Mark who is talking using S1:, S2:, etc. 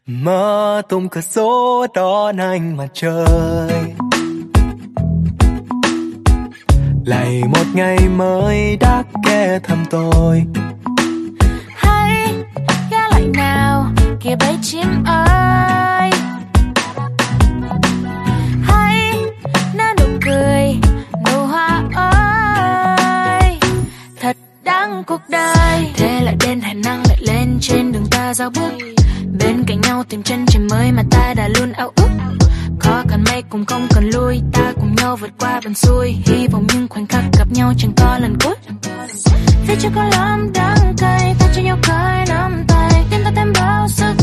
S1: Mở tung cửa sổ đón ánh mặt trời, lại một ngày mới đã ghé thăm tôi.
S2: Hãy ghé lại nào kìa bầy chim ơi, hãy nở nụ cười nụ hoa ơi, thật đáng cuộc đời. Thế lại đến hải năng lại lên trên đường ta dạo bước, bên cạnh nhau tìm chân trời mới mà ta đã luôn ao ước. Khó cần mây cùng không cần lui, ta cùng nhau vượt qua bần xuôi, hy vọng những khoảnh khắc gặp nhau chẳng có lần cuối. Vì chưa có lắm đắng cay, ta cho nhau cay nắm tay, tim ta thêm bao sức